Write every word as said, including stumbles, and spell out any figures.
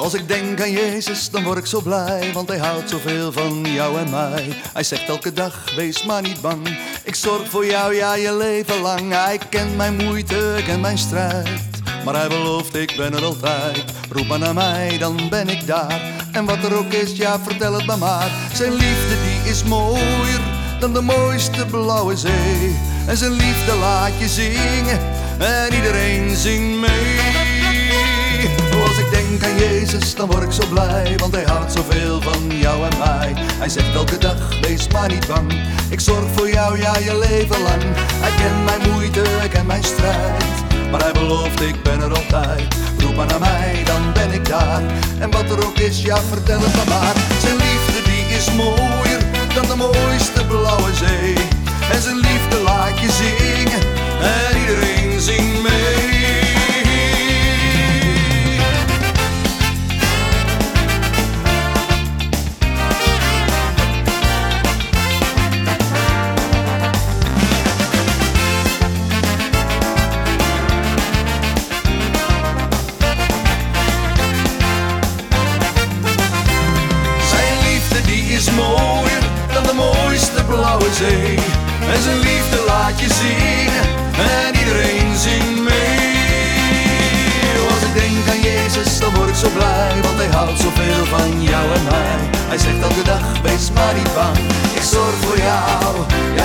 Als ik denk aan Jezus, dan word ik zo blij, want hij houdt zoveel van jou en mij. Hij zegt elke dag, wees maar niet bang, ik zorg voor jou, ja, je leven lang. Hij kent mijn moeite, kent mijn strijd, maar hij belooft, ik ben er altijd. Roep maar naar mij, dan ben ik daar. En wat er ook is, ja, vertel het me maar. Zijn liefde, die is mooier dan de mooiste blauwe zee. En zijn liefde laat je zingen en iedereen zingt mee. Als ik denk aan Jezus, dan word ik zo blij, want hij houdt zoveel van jou en mij. Hij zegt elke dag, wees maar niet bang, ik zorg voor jou, ja, je leven lang. Hij kent mijn moeite, hij kent mijn strijd, maar hij belooft, ik ben er altijd. Roep maar naar mij, dan ben ik daar. En wat er ook is, ja, vertel het me maar. Zijn liefde, die is mooier dan de mooiste blauwe zee. En zijn liefde laat je zingen en iedereen zingt mee. Is mooier dan de mooiste blauwe zee. En zijn liefde laat je zingen en iedereen zingt mee. Als ik denk aan Jezus, dan word ik zo blij, want hij houdt zoveel van jou en mij. Hij zegt elke dag, wees maar niet bang, ik zorg voor jou,